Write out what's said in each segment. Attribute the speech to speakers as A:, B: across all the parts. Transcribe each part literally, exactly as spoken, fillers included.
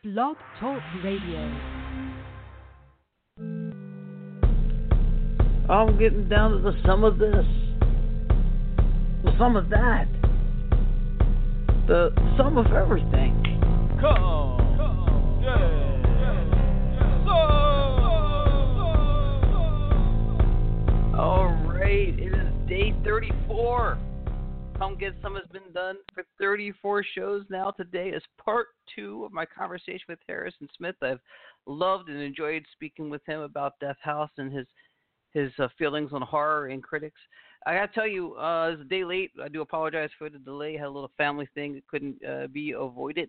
A: Blog Talk Radio.
B: I'm getting down to the sum of this, the sum of that, the sum of everything.
C: Come, come, yeah, yeah, so.
B: All right, it is day thirty-four. Come Get Some has been done for thirty-four shows now. Today is part two of my conversation with Harrison Smith. I've loved and enjoyed speaking with him about Death House and his his uh, feelings on horror and critics. I got to tell you, uh, it's a day late. I do apologize for the delay. I had a little family thing that couldn't uh, be avoided.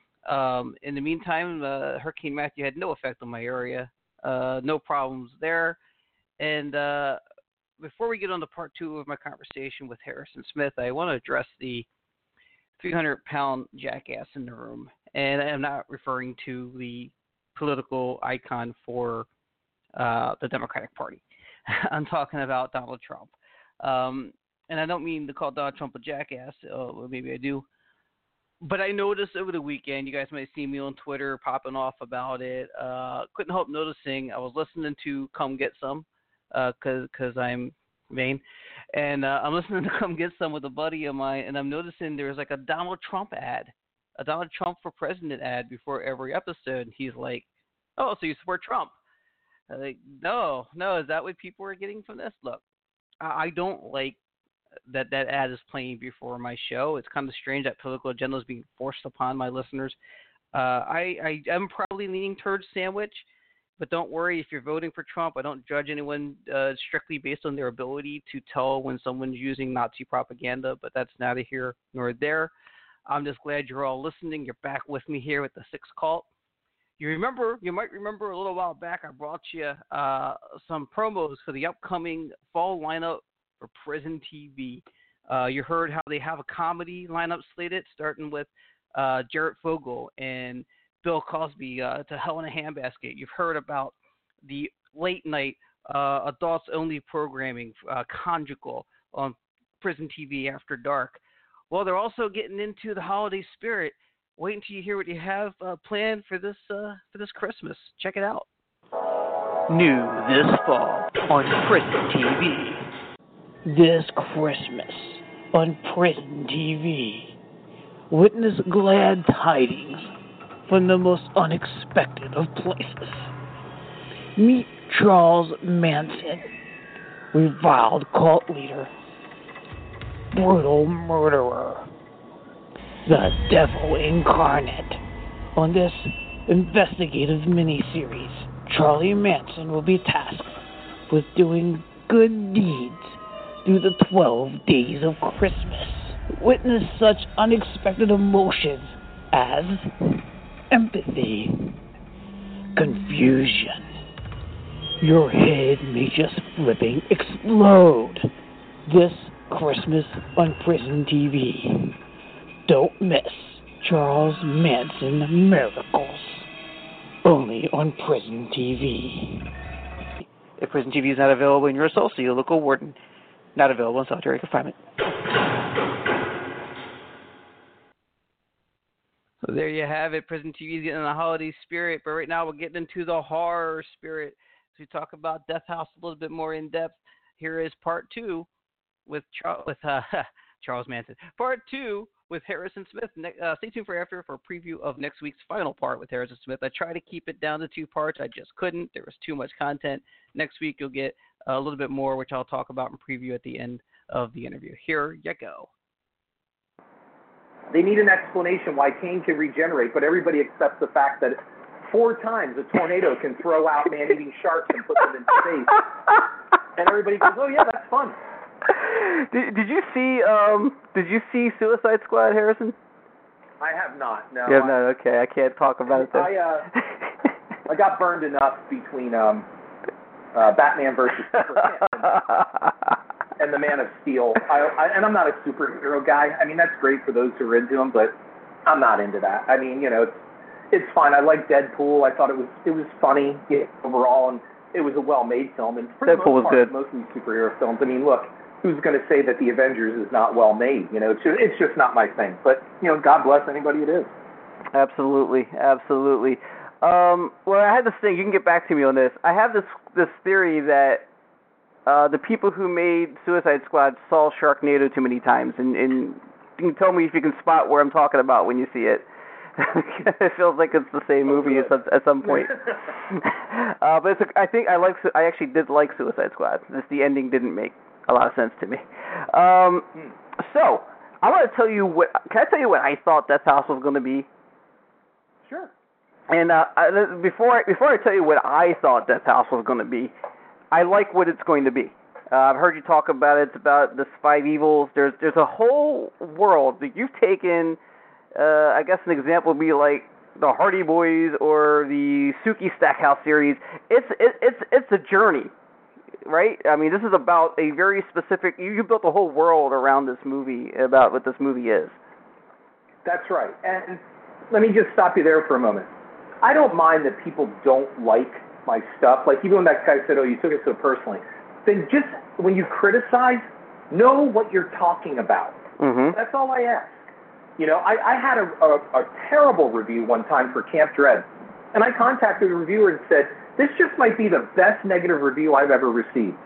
B: Um, in the meantime, uh, Hurricane Matthew had no effect on my area. Uh, no problems there. And uh, before we get on to part two of my conversation with Harrison Smith, I want to address the three hundred pound jackass in the room. And I'm not referring to the political icon for uh, the Democratic Party. I'm talking about Donald Trump. Um, and I don't mean to call Donald Trump a jackass. Uh, well, maybe I do. But I noticed over the weekend, you guys might see me on Twitter popping off about it. Uh, couldn't help noticing, I was listening to Come Get Some because uh, I'm vain. And uh, I'm listening to Come Get Some with a buddy of mine, and I'm noticing there's like a Donald Trump ad, a Donald Trump for president ad before every episode. He's like, oh, so you support Trump? Like, no, no, is that what people are getting from this? Look, I don't like that that ad is playing before my show. It's kind of strange that political agenda is being forced upon my listeners. Uh, I, I am probably leaning towards sandwich, but don't worry if you're voting for Trump. I don't judge anyone uh, strictly based on their ability to tell when someone's using Nazi propaganda, but that's neither here nor there. I'm just glad you're all listening. You're back with me here with the Sixth Cult. You remember, you might remember a little while back, I brought you uh, some promos for the upcoming fall lineup for Prison T V. Uh, you heard how they have a comedy lineup slated, starting with uh, Jared Fogle and Bill Cosby uh, to Hell in a Handbasket. You've heard about the late night uh, adults-only programming, uh, Conjugal, on Prison T V After Dark. Well, they're also getting into the holiday spirit. Wait until you hear what you have uh, planned for this uh, for this Christmas. Check it out.
D: New this fall on Prison T V.
E: This Christmas on Prison T V. Witness glad tidings from the most unexpected of places. Meet Charles Manson, reviled cult leader, brutal murderer, the devil incarnate. On this investigative miniseries, Charlie Manson will be tasked with doing good deeds through the twelve days of Christmas. Witness such unexpected emotions as empathy, confusion. Your head may just flipping explode. This Christmas on Prison T V. Don't miss Charles Manson Miracles. Only on Prison T V.
D: If Prison T V is not available in your soul, see your local warden. Not available in solitary confinement.
B: So there you have it. Prison T V is getting in the holiday spirit, but right now we're getting into the horror spirit. So we talk about Death House a little bit more in depth. Here is part two with Char- with uh, Charles Manson. Part two with Harrison Smith. Ne- uh, stay tuned for after for a preview of next week's final part with Harrison Smith. I try to keep it down to two parts. I just couldn't. There was too much content. Next week you'll get a little bit more, which I'll talk about and preview at the end of the interview. Here you go.
F: They need an explanation why Kane can regenerate, but everybody accepts the fact that four times a tornado can throw out man-eating sharks and put them in space. And everybody goes, oh, yeah, that's fun.
D: Did, did you see um did you see Suicide Squad, Harrison?
F: I have not, no.
D: You have not, okay. I can't talk about it then.
F: I, uh, I got burned enough between um, uh, Batman versus Superman and, and the Man of Steel. I, I, and I'm not a superhero guy. I mean, that's great for those who are into them, but I'm not into that. I mean, you know, it's, it's fine. I like Deadpool. I thought it was it was funny yeah, overall, and it was a well-made film. And for
D: Deadpool
F: the most
D: was
F: part,
D: good.
F: Most of these superhero films, I mean, look, who's going to say that the Avengers is not well made? You know, it's just, it's just not my thing. But, you know, God bless anybody it is.
D: Absolutely, absolutely. Um, well, I had this thing. You can get back to me on this. I have this this theory that uh, the people who made Suicide Squad saw Sharknado too many times, and, and you can tell me if you can spot where I'm talking about when you see it. It feels like it's the same movie at some, at some point. uh, but it's a, I think I like. I actually did like Suicide Squad. Just the ending didn't make a lot of sense to me. Um, so I want to tell you what. Can I tell you what I thought Death House was going to be?
F: Sure.
D: And uh, I, before I, before I tell you what I thought Death House was going to be, I like what it's going to be. Uh, I've heard you talk about it. It's about the five evils. There's there's a whole world that you've taken. Uh, I guess an example would be like the Hardy Boys or the Suki Stackhouse series. It's it, it's it's a journey, right? I mean, this is about a very specific. You, you built a whole world around this movie about what this movie is.
F: That's right. And let me just stop you there for a moment. I don't mind that people don't like my stuff. Like even when that guy said, "Oh, you took it so personally," then just when you criticize, know what you're talking about.
D: Mm-hmm.
F: That's all I ask. You know, I, I had a, a, a terrible review one time for Camp Dread, and I contacted the reviewer and said, "This just might be the best negative review I've ever received."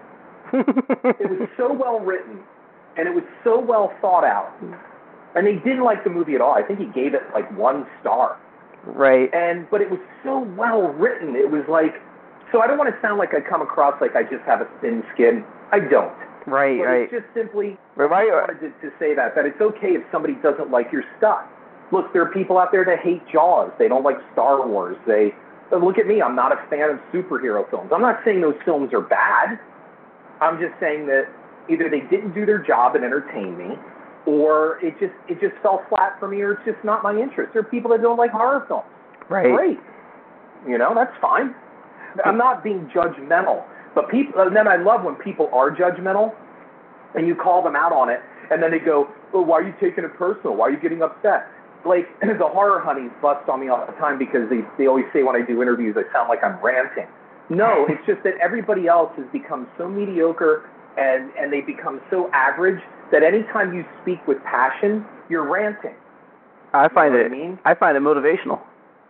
F: It was so well written, and it was so well thought out, and they didn't like the movie at all. I think he gave it like one star.
D: Right.
F: And but it was so well written. It was like, so I don't want to sound like I come across like I just have a thin skin. I don't.
D: Right,
F: but
D: right.
F: It's just simply,
D: right, right.
F: I wanted to, to say that, that it's okay if somebody doesn't like your stuff. Look, there are people out there that hate Jaws. They don't like Star Wars. They look at me. I'm not a fan of superhero films. I'm not saying those films are bad. I'm just saying that either they didn't do their job and entertain me, or it just it just fell flat for me, or it's just not my interest. There are people that don't like horror films.
D: Right.
F: Great. You know, that's fine. I'm not being judgmental. But people, and then I love when people are judgmental, and you call them out on it, and then they go, "Oh, why are you taking it personal? Why are you getting upset?" Like the horror honeys bust on me all the time because they they always say when I do interviews I sound like I'm ranting. No, it's just that everybody else has become so mediocre and and they become so average that anytime you speak with passion, you're ranting.
D: I find
F: you know
D: it.
F: what I mean?
D: I find it motivational.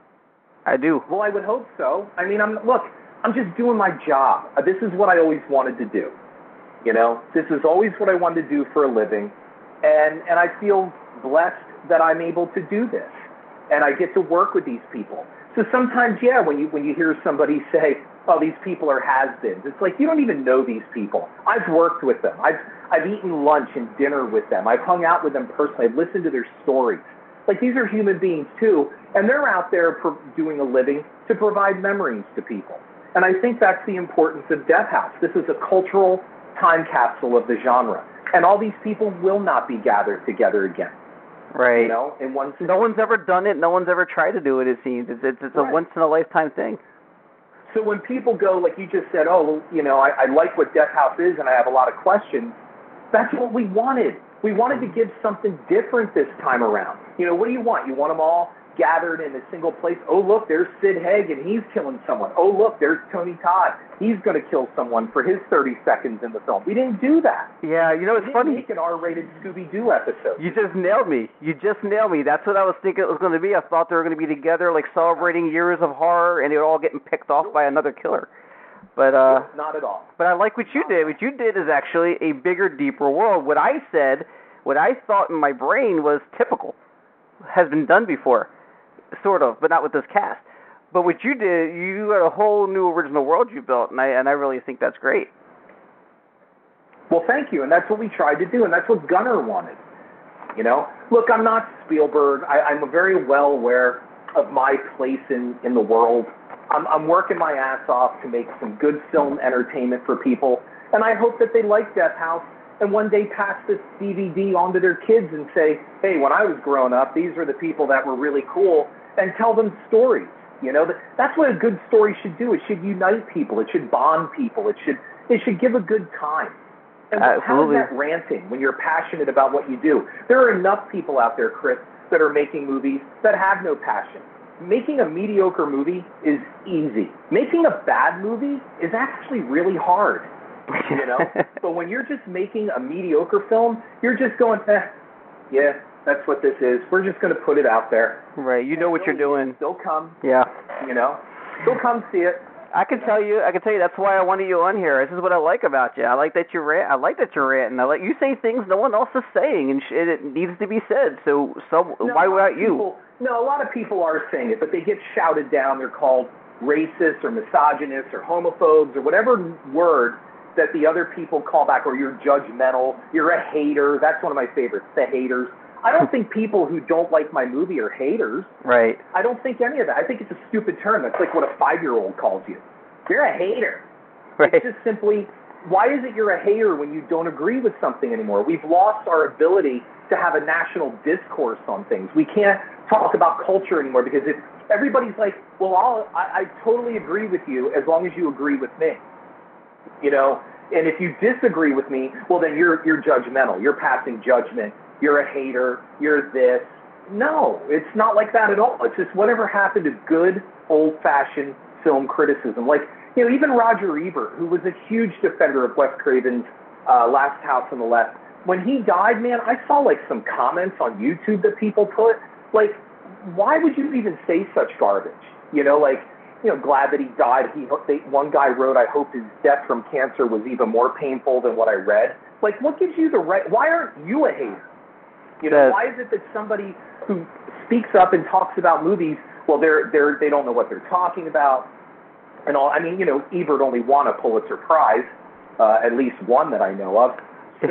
D: I do.
F: Well, I would hope so. I mean, I'm look. I'm just doing my job. Uh, This is what I always wanted to do. You know, this is always what I wanted to do for a living, and and I feel blessed that I'm able to do this, and I get to work with these people. So sometimes, yeah, when you when you hear somebody say, "Oh, these people are has-beens," it's like you don't even know these people. I've worked with them. I've I've eaten lunch and dinner with them. I've hung out with them personally. I've listened to their stories. Like these are human beings too, and they're out there pro- doing a living to provide memories to people. And I think that's the importance of Death House. This is a cultural time capsule of the genre. And all these people will not be gathered together again.
D: Right.
F: You know, in one
D: no one's ever done it. No one's ever tried to do it, it seems. It's, it's, it's
F: right.
D: a once-in-a-lifetime thing.
F: So when people go, like you just said, oh, well, you know, I, I like what Death House is and I have a lot of questions, that's what we wanted. We wanted to give something different this time around. You know, what do you want? You want them all gathered in a single place. Oh, look, there's Sid Haig, and he's killing someone. Oh, look, there's Tony Todd. He's going to kill someone for his thirty seconds in the film. We didn't do that.
D: Yeah, you know, it's
F: we
D: funny.
F: didn't make an R-rated Scooby-Doo episode.
D: You just nailed me. You just nailed me. That's what I was thinking it was going to be. I thought they were going to be together, like celebrating years of horror, and they were all getting picked off by another killer. But uh,
F: no, not at all.
D: But I like what you did. What you did is actually a bigger, deeper world. What I said, what I thought in my brain was typical, has been done before. Sort of, but not with this cast. But what you did, you had a whole new original world you built, and I and I really think that's great.
F: Well, thank you, and that's what we tried to do, and that's what Gunnar wanted. You know, look, I'm not Spielberg. I, I'm very well aware of my place in, in the world. I'm, I'm working my ass off to make some good film entertainment for people, and I hope that they like Death House and one day pass this D V D on to their kids and say, hey, when I was growing up, these were the people that were really cool, and tell them stories. You know, that's what a good story should do. It should unite people. It should bond people. It should it should give a good time. And how is that ranting when you're passionate about what you do? There are enough people out there, Chris, that are making movies that have no passion. Making a mediocre movie is easy. Making a bad movie is actually really hard. You know? But when you're just making a mediocre film, you're just going, eh, yeah, That's what this is. We're just going to put it out there.
D: Right. You know
F: And
D: what you're
F: they'll-
D: doing.
F: They'll come.
D: Yeah.
F: You know, they'll come see it.
D: I can tell you. I can tell you. That's why I wanted you on here. This is what I like about you. I like that you're rant. I like that you're ranting. I like you say things no one else is saying, and shit, it needs to be said. So, some
F: No,
D: why
F: a lot of
D: without you?
F: people- No, a lot of people are saying it, but they get shouted down. They're called racist or misogynist or homophobes or whatever word that the other people call back, or you're judgmental, you're a hater. That's one of my favorites, the haters. I don't think people who don't like my movie are haters.
D: Right.
F: I don't think any of that. I think it's a stupid term. That's like what a five-year-old calls you. You're a hater.
D: Right.
F: It's just simply, why is it you're a hater when you don't agree with something anymore? We've lost our ability to have a national discourse on things. We can't talk about culture anymore because it, everybody's like, well, I'll, I, I totally agree with you as long as you agree with me. You know, and if you disagree with me, well, then you're you're judgmental. You're passing judgment. You're a hater. You're this. No, it's not like that at all. It's just whatever happened to good old-fashioned film criticism. Like, you know, even Roger Ebert, who was a huge defender of Wes Craven's uh, Last House on the Left, when he died, man, I saw like some comments on YouTube that people put. Like, why would you even say such garbage? You know, like, you know, glad that he died. He they, one guy wrote, I hope his death from cancer was even more painful than what I read. Like, what gives you the right? Why aren't you a hater? You know,
D: Yes.
F: why is it that somebody who speaks up and talks about movies, well, they're they're they don't know what they're talking about, and all. I mean, you know, Ebert only won a Pulitzer Prize, uh, at least one that I know of. So,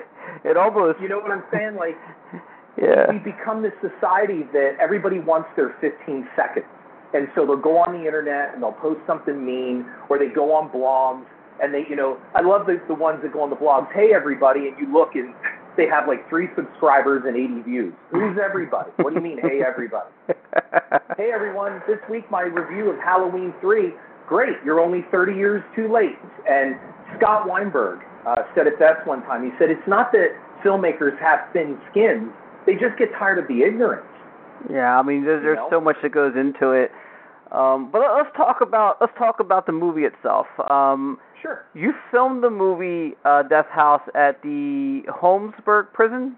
D: It almost.
F: you know what I'm saying? Like,
D: Yeah.
F: we've become this society that everybody wants their fifteen seconds. And so they'll go on the internet and they'll post something mean, or they go on blogs and they, you know, I love the, the ones that go on the blogs, hey everybody, and you look and they have like three subscribers and eighty views. Who's everybody? What do you mean, hey everybody? Hey everyone, this week my review of Halloween three, great, you're only thirty years too late. And Scott Weinberg uh, said it best one time. He said, it's not that filmmakers have thin skins, they just get tired of the ignorance.
D: Yeah, I mean, there's, there's
F: You know?
D: so much that goes into it. Um, but let's talk about let's talk about the movie itself. Um,
F: Sure.
D: you filmed the movie uh, Death House at the Holmesburg Prison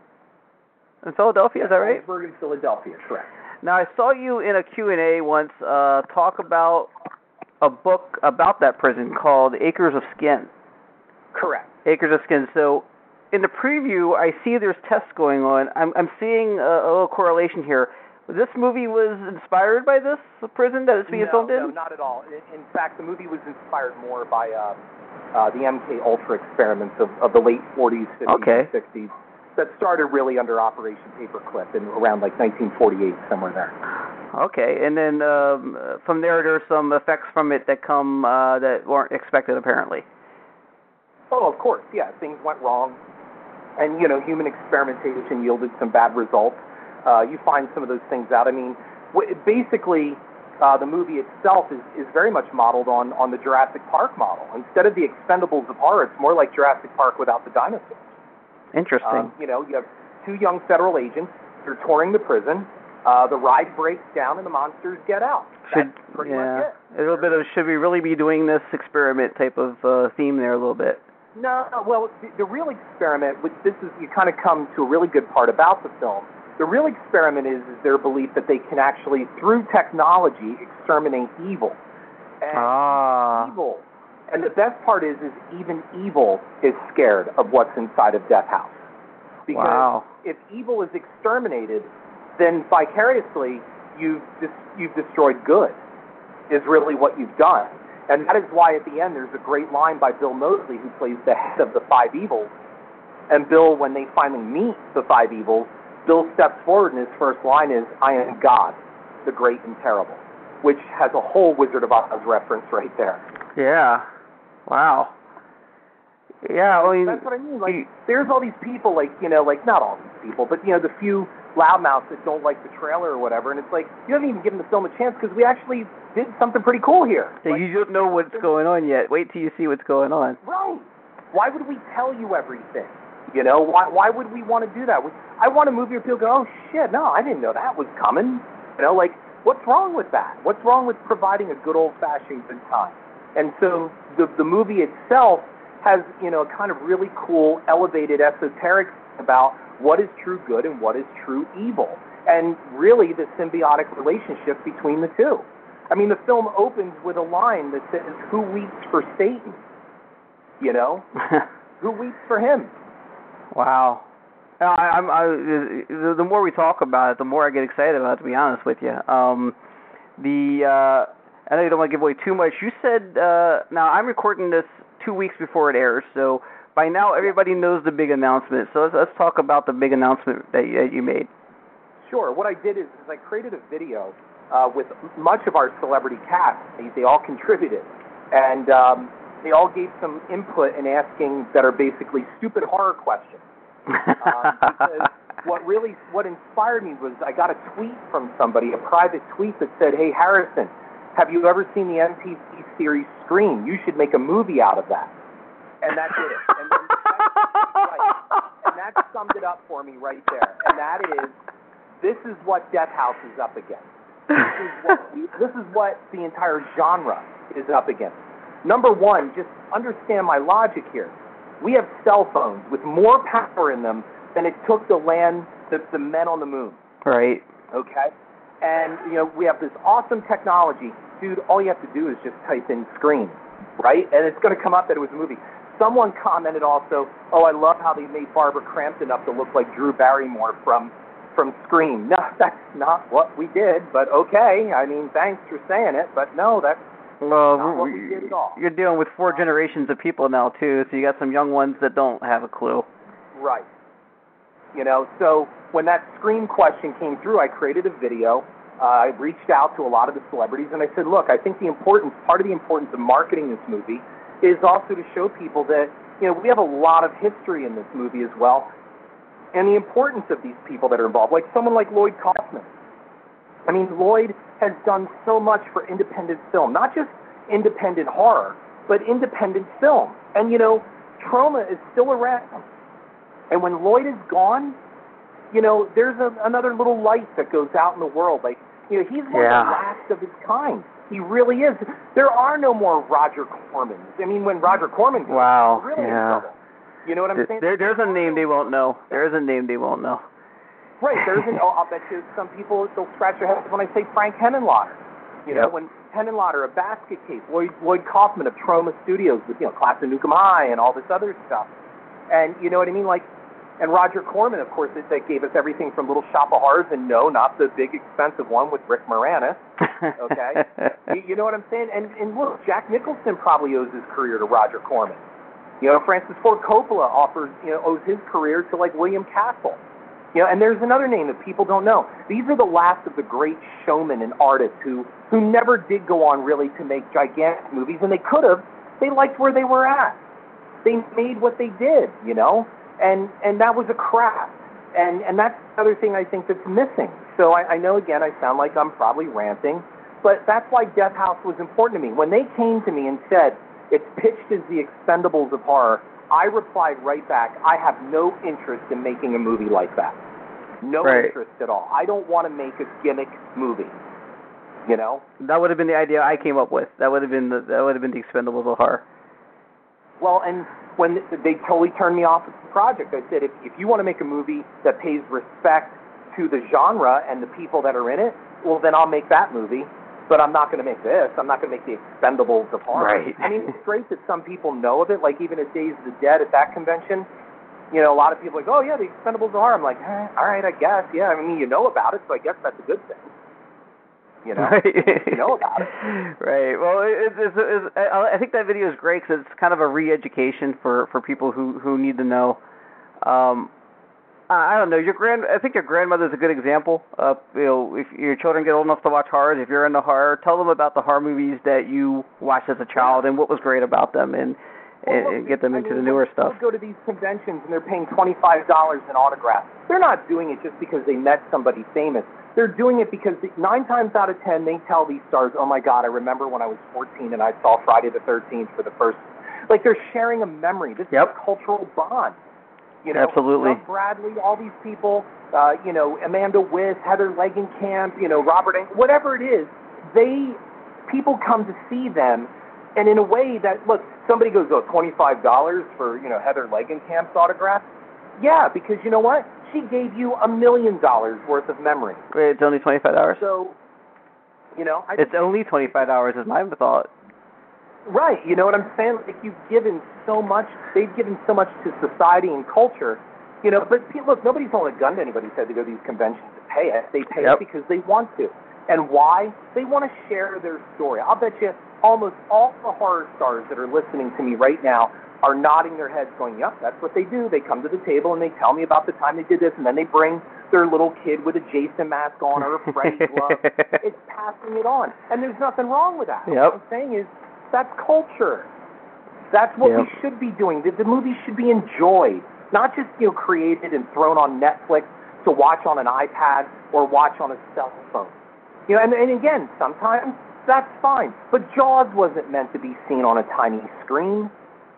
D: in Philadelphia. Is that right?
F: Holmesburg in Philadelphia, correct.
D: Now, I saw you in a Q and A once uh, talk about a book about that prison called Acres of Skin.
F: Correct.
D: Acres of Skin. So, in the preview, I see there's tests going on. I'm, I'm seeing a, a little correlation here. This movie was inspired by this prison that it's being
F: no,
D: filmed in?
F: No, not at all. In, in fact, the movie was inspired more by uh, uh, the M K Ultra experiments of, of the late forties, fifties,
D: Okay.
F: and sixties that started really under Operation Paperclip in around like nineteen forty-eight, somewhere there.
D: Okay, and then um, from there, there's some effects from it that come uh, that weren't expected, apparently.
F: Oh, of course, yeah. Things went wrong, and you know, human experimentation yielded some bad results. Uh, you find some of those things out. I mean, w- basically, uh, the movie itself is, is very much modeled on, on the Jurassic Park model. Instead of the Expendables of horror, it's more like Jurassic Park without the dinosaurs.
D: Interesting.
F: Um, you know, you have two young federal agents. They're touring the prison. Uh, the ride breaks down, and the monsters get out. That's
D: should
F: pretty
D: yeah,
F: much it.
D: a little bit of should we really be doing this experiment type of uh, theme there a little bit?
F: No, no, well, the, the real experiment, which this is, you kind of come to a really good part about the film. The real experiment is, is their belief that they can actually, through technology, exterminate evil. And
D: Ah.
F: evil. And the best part is, is even evil is scared of what's inside of Death House. Because
D: Wow.
F: if evil is exterminated, then vicariously you've dis- you've destroyed good. Is really what you've done. And that is why at the end there's a great line by Bill Moseley, who plays the head of the five evils. And Bill, when they finally meet the five evils, Bill steps forward and his first line is, I am God, the great and terrible, which has a whole Wizard of Oz reference right there.
D: Yeah. Wow. Yeah, I mean,
F: That's what I mean. Like, there's all these people, like, you know, like, not all these people, but, you know, the few loudmouths that don't like the trailer or whatever, and it's like, you haven't even given the film a chance because we actually did something pretty cool here.
D: so
F: Like,
D: you don't know what's going on yet. Wait till you see what's going on.
F: right. Why would we tell you everything? You know, why why would we want to do that? We, I want a movie where people go, oh, shit, no, I didn't know that was coming. You know, like, what's wrong with that? What's wrong with providing a good old-fashioned good time? And so the the movie itself has, you know, kind of really cool, elevated, esoteric about what is true good and what is true evil, and really the symbiotic relationship between the two. I mean, the film opens with a line that says, "Who weeps for Satan?" You know, who weeps for him?
D: Wow. I, I'm, I, the, the more we talk about it, the more I get excited about it, to be honest with you. Um, the uh, I know you don't want to give away too much. You said, uh, now I'm recording this two weeks before it airs, so by now everybody knows the big announcement. So let's, let's talk about the big announcement that you, that you made.
F: Sure. What I did is, is I created a video uh, with much of our celebrity cast. They, they all contributed, and um, they all gave some input in asking that are basically stupid horror questions. um, because what really, what inspired me was I got a tweet from somebody, a private tweet that said, "Hey Harrison, have you ever seen the M T V series Scream? You should make a movie out of that." And that did it. And, then that, right. and that summed it up for me right there. And that is, this is what Death House is up against. This is what, this is what the entire genre is up against. Number one, just understand my logic here. We have cell phones with more power in them than it took to land the, the men on the moon.
D: Right.
F: Okay? And, you know, we have this awesome technology. Dude, all you have to do is just type in Scream, right? And it's going to come up that it was a movie. Someone commented also, "Oh, I love how they made Barbara Crampton up to look like Drew Barrymore from, from Scream." No, that's not what we did, but okay. I mean, thanks for saying it, but no, that's
D: Well,
F: not what we did at all.
D: You're dealing with four generations of people now, too, so you got some young ones that don't have a clue.
F: Right. You know, so when that Scream question came through, I created a video. Uh, I reached out to a lot of the celebrities, and I said, look, I think the importance, part of the importance of marketing this movie is also to show people that, you know, we have a lot of history in this movie as well, and the importance of these people that are involved, like someone like Lloyd Kaufman. I mean, Lloyd has done so much for independent film, not just independent horror, but independent film. And, you know, Troma is still around. And when Lloyd is gone, you know, there's a, another little light that goes out in the world. Like, you know, he's one
D: yeah.
F: of the last of his kind. He really is. There are no more Roger Cormans. I mean, when Roger Corman goes,
D: wow.
F: we're really
D: yeah.
F: in trouble. You know what I'm saying?
D: There, there's a name they won't know. There is a name they won't know.
F: Right. There's an. Oh, I'll bet you some people they'll scratch their heads when I say Frank Henenlotter. You know,
D: yep.
F: when Henenlotter, a Basket Case, Lloyd, Lloyd Kaufman of Troma Studios with, you know, Class of Nukem High and all this other stuff. And you know what I mean? Like, and Roger Corman, of course, that, that gave us everything from Little Shop of Horrors, and no, not the big expensive one with Rick Moranis. Okay, you, you know what I'm saying? And and look, Jack Nicholson probably owes his career to Roger Corman. You know, Francis Ford Coppola offers, you know, owes his career to like William Castle. You know, and there's another name that people don't know. These are the last of the great showmen and artists who who never did go on really to make gigantic movies, and they could have. They liked where they were at. They made what they did, you know, and and that was a craft. And and that's the other thing I think that's missing. So I, I know, again, I sound like I'm probably ranting, but that's why Death House was important to me. When they came to me and said, it's pitched as the Expendables of horror, I replied right back, I have no interest in making a movie like that. No
D: right.
F: interest at all. I don't want to make a gimmick movie. You know?
D: That would have been the idea I came up with. That would have been the that would have been the Expendables of horror.
F: Well, and when they totally turned me off of the project, I said, if if you want to make a movie that pays respect to the genre and the people that are in it, well, then I'll make that movie. But I'm not going to make this. I'm not going to make the Expendables of horror.
D: Right.
F: I mean, it's great that some people know of it. Like even at Days of the Dead at that convention, you know, a lot of people are like, oh yeah, the Expendables of horror. I'm like, eh, all right, I guess. Yeah, I mean, you know about it, so I guess that's a good thing. You know,
D: right.
F: you know about it.
D: Right. Well, it's, it's, it's, I think that video is great because it's kind of a re-education for, for people who, who need to know. Um, I don't know. Your grand, I think your grandmother's a good example. Of, you know, if your children get old enough to watch horror, if you're into horror, tell them about the horror movies that you watched as a child and what was great about them, and,
F: well,
D: and,
F: look,
D: and get them
F: I
D: into
F: mean,
D: the newer stuff.
F: People go to these conventions and they're paying twenty-five dollars in autographs. They're not doing it just because they met somebody famous. They're doing it because nine times out of ten they tell these stars, "Oh my God, I remember when I was fourteen and I saw Friday the thirteenth for the first." Like they're sharing a memory. This
D: yep.
F: is a cultural bond. You know,
D: absolutely.
F: Doug Bradley, all these people, uh, you know, Amanda Wyss, Heather Langenkamp, you know, Robert, Ang- whatever it is, they, people come to see them, and in a way that, look, somebody goes, oh, twenty-five dollars for, you know, Heather Langenkamp's autograph? Yeah, because you know what? She gave you a million dollars worth of memory.
D: Wait, it's only twenty-five hours?
F: So, you know, I
D: It's only twenty-five hours is my thought.
F: Right, you know what I'm saying? Like, you've given so much, they've given so much to society and culture, you know, but look, nobody's holding a gun to anybody's head to go to these conventions to pay it. They pay
D: Yep.
F: it because they want to. And why? They want to share their story. I'll bet you almost all the horror stars that are listening to me right now are nodding their heads going, yep, that's what they do. They come to the table and they tell me about the time they did this, and then they bring their little kid with a Jason mask on or a Freddy glove. It's passing it on. And there's nothing wrong with that.
D: Yep.
F: What I'm saying is, that's culture. That's what
D: Yep.
F: we should be doing. The, the movie should be enjoyed, not just, you know, created and thrown on Netflix to watch on an iPad or watch on a cell phone. You know, and, and again, sometimes that's fine. But Jaws wasn't meant to be seen on a tiny screen.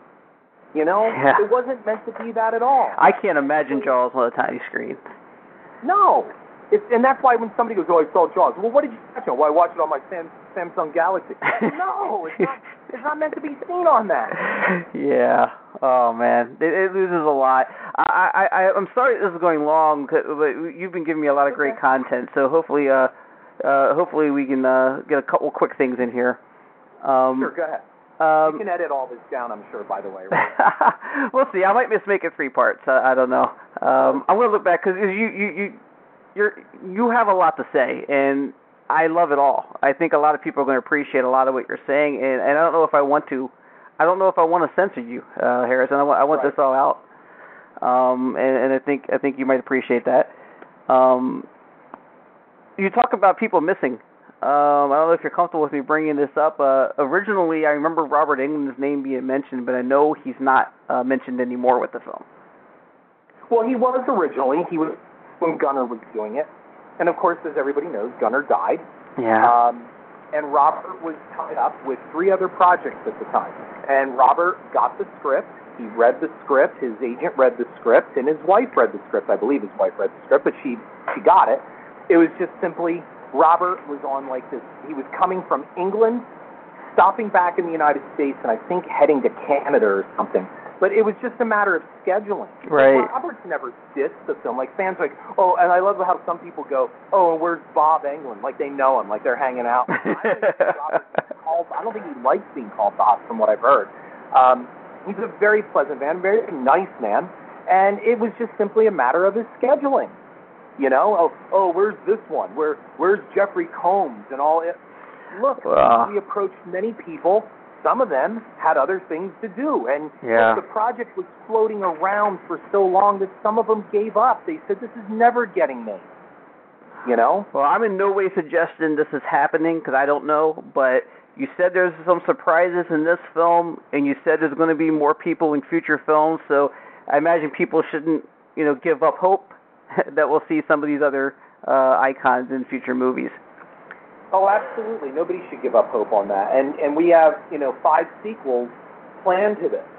F: You know,
D: Yeah.
F: it wasn't meant to be that at all.
D: I can't imagine Jaws on a tiny screen.
F: No. It's, and that's why when somebody goes, oh, I saw Jaws. Well, what did you watch on? Well, I watched it on my Sam, Samsung Galaxy. No, it's not, it's not meant to be seen on that.
D: Yeah. Oh man, it, it loses a lot. I, I, I, I'm sorry this is going long, but you've been giving me a lot of great
F: Okay.
D: content. So hopefully, uh, uh, hopefully we can uh, get a couple quick things in here. Um,
F: Sure, go ahead.
D: Um,
F: You can edit all this down, I'm sure, by the way. Right?
D: we'll see. I might just make it three parts. I, I don't know. Um, I'm gonna look back because you, you, you, you're, you have a lot to say, and I love it all. I think a lot of people are going to appreciate a lot of what you're saying, and, and I don't know if I want to. I don't know if I want to censor you, uh, Harrison. I want, I want
F: Right.
D: this all out, um, and, and I think I think you might appreciate that. Um, you talk about people missing. Um, I don't know if you're comfortable with me bringing this up. Uh, originally, I remember Robert Englund's name being mentioned, but I know he's not uh, mentioned anymore with the film.
F: Well, he was originally. He was when Gunnar was doing it. And, of course, as everybody knows, Gunnar died.
D: Yeah.
F: Um, and Robert was tied up with three other projects at the time. And Robert got the script. He read the script. His agent read the script. And his wife read the script. I believe his wife read the script, but she, she got it. It was just simply Robert was on like this. He was coming from England, stopping back in the United States, and I think heading to Canada or something. But it was just a matter of scheduling.
D: Right.
F: Robert's never dissed the film. Like, fans are like, oh, and I love how some people go, oh, and where's Bob Englund? Like, they know him. Like, they're hanging out. I don't think Robert's called, I don't think he likes being called Bob, from what I've heard. Um, he's a very pleasant man, very nice man, and it was just simply a matter of his scheduling. You know, oh, oh, where's this one? Where, where's Jeffrey Combs and all it? Look,
D: Wow.
F: we approached many people. Some of them had other things to do, and
D: Yeah.
F: the project was floating around for so long that some of them gave up. They said, this is never getting made. You know?
D: Well, I'm in no way suggesting this is happening because I don't know, but you said there's some surprises in this film, and you said there's going to be more people in future films, so I imagine people shouldn't, you know, give up hope that we'll see some of these other uh, icons in future movies.
F: Oh, absolutely. Nobody should give up hope on that. And and we have, you know, five sequels planned to this.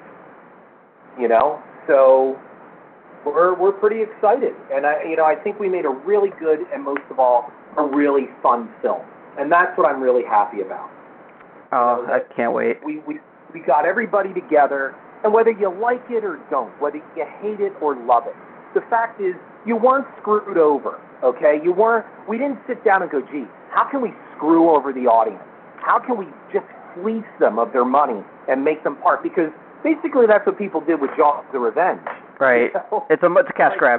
F: You know? So we're we're pretty excited. And I you know, I think we made a really good and most of all, a really fun film. And that's what I'm really happy about.
D: Oh,
F: You know,
D: I can't wait.
F: We we we got everybody together, and whether you like it or don't, whether you hate it or love it, the fact is you weren't screwed over, okay? You weren't we didn't sit down and go, gee, how can we screw over the audience? How can we just fleece them of their money and make them part? Because basically that's what people did with Jaws the Revenge.
D: Right.
F: You know?
D: It's a, it's a cash grab.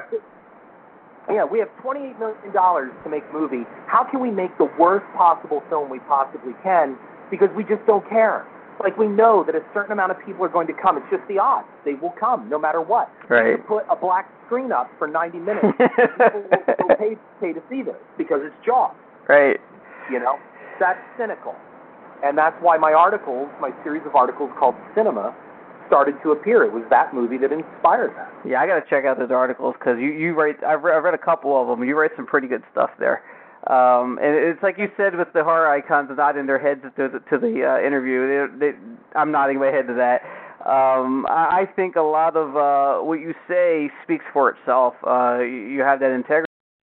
F: Yeah, we have twenty-eight million dollars to make a movie. How can we make the worst possible film we possibly can? Because we just don't care. Like, we know that a certain amount of people are going to come. It's just the odds. They will come no matter what.
D: Right.
F: You can put a black screen up for ninety minutes. People will still pay, pay to see this because it's Jaws.
D: Right.
F: You know? That's cynical. And that's why my articles, my series of articles called Cinema, started to appear. It was that movie that inspired that.
D: Yeah, I got to check out those articles because you, you write, I've read, I've read a couple of them. You write some pretty good stuff there. Um, and it's like you said with the horror icons nodding their heads to the, to the uh, interview. They, they, I'm nodding my head to that. Um, I, I think a lot of uh, what you say speaks for itself. Uh, you, you have that integrity.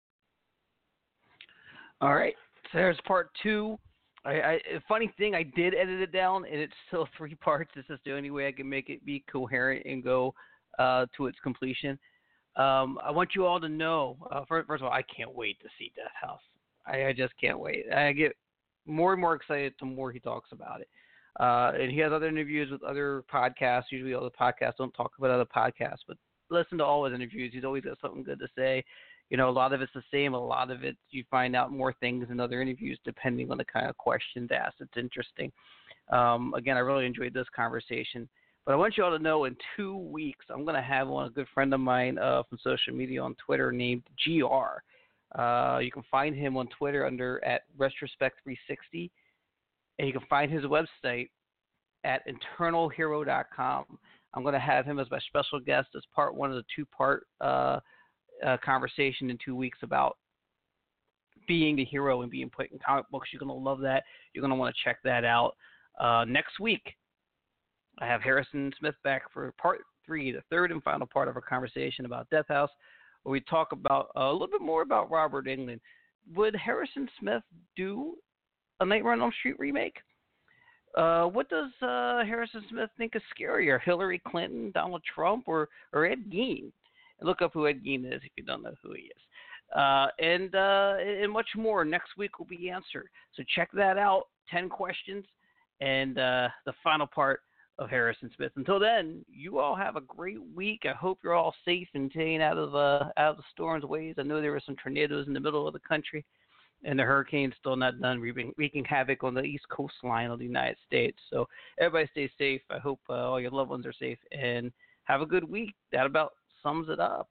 B: All right, so there's part two. I, I, a funny thing, I did edit it down, and it's still three parts. This is the only way I can make it be coherent and go uh, to its completion. Um, I want you all to know, uh, first, first of all, I can't wait to see Death House. I, I just can't wait. I get more and more excited the more he talks about it. Uh, and he has other interviews with other podcasts. Usually other podcasts don't talk about other podcasts, but listen to all his interviews. He's always got something good to say. You know, a lot of it's the same. A lot of it, you find out more things in other interviews depending on the kind of questions asked. It's interesting. Um, again, I really enjoyed this conversation. But I want you all to know in two weeks, I'm going to have one, a good friend of mine uh, from social media on Twitter named G R. Uh, you can find him on Twitter under at Retrospect three sixty. And you can find his website at internal hero dot com. I'm going to have him as my special guest as part one of the two-part uh, uh, conversation in two weeks about being the hero and being put in comic books. You're going to love that. You're going to want to check that out. Uh, next week, I have Harrison Smith back for part three, the third and final part of our conversation about Death House, where we talk about uh, a little bit more about Robert Englund. Would Harrison Smith do a Nightmare on Elm Street remake? Uh, what does uh, Harrison Smith think is scarier, Hillary Clinton, Donald Trump, or, or Ed Gein? Look up who Ed Gein is if you don't know who he is. Uh, and, uh, and much more. Next week will be answered. So check that out. ten questions and uh, the final part of Harrison Smith. Until then, you all have a great week. I hope you're all safe and staying out of, uh, out of the storm's ways. I know there were some tornadoes in the middle of the country. And the hurricane's still not done wreaking, wreaking havoc on the east coastline of the United States. So everybody stay safe. I hope uh, all your loved ones are safe. And have a good week. That about sums it up.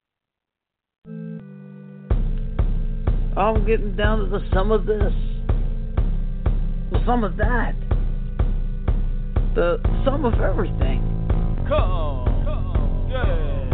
B: I'm getting down to the sum of this. The sum of that. The sum of everything.
C: Come, come, yeah.